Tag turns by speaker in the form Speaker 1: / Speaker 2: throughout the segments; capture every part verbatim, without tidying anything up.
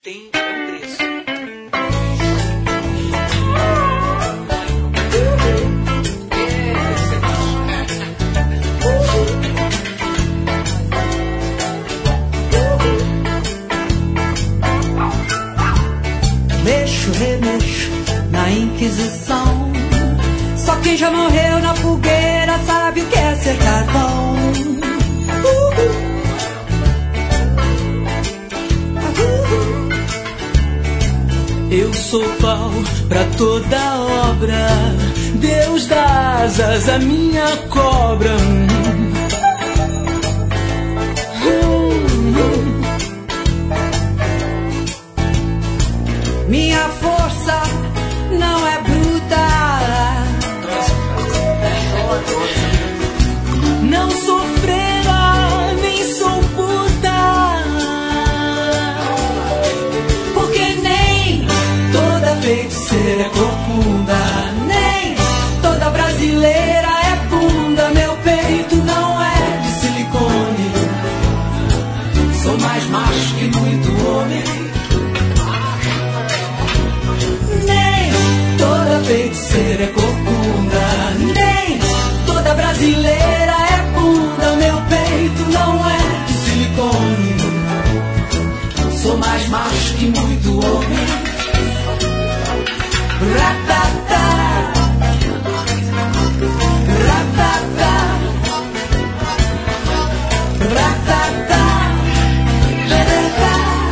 Speaker 1: tem é um preço.
Speaker 2: Mexo, remexo na Inquisição. Só quem já morreu na fogueira sabe o que é ser carvão. Uh-uh.
Speaker 3: Eu sou pau pra toda obra, Deus dá asas à minha cobra.
Speaker 2: Minha força não é bruta,
Speaker 3: não sou freira, nem sou puta,
Speaker 2: porque nem toda feiticeira é corcunda, nem toda brasileira é bunda. Meu peito não é de silicone, sou mais macho que muito homem. Feiticeira é corcunda, nem toda brasileira é bunda. Meu peito não é de silicone, sou mais macho que muito homem. Ratatá, ratatá, ratatá, ratatá.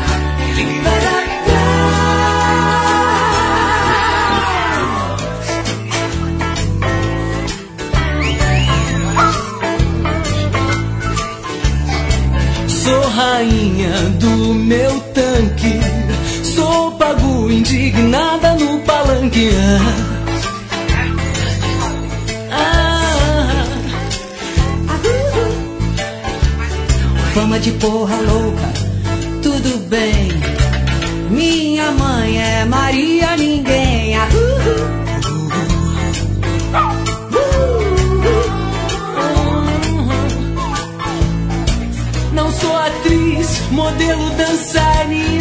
Speaker 3: Sou rainha do meu tanque, sou pago indignada no palanque. Ah,
Speaker 2: fama de porra louca, tudo bem. Minha mãe é Maria Ninguém. Ah, uh,
Speaker 3: não sou atriz, modelo, dançarina.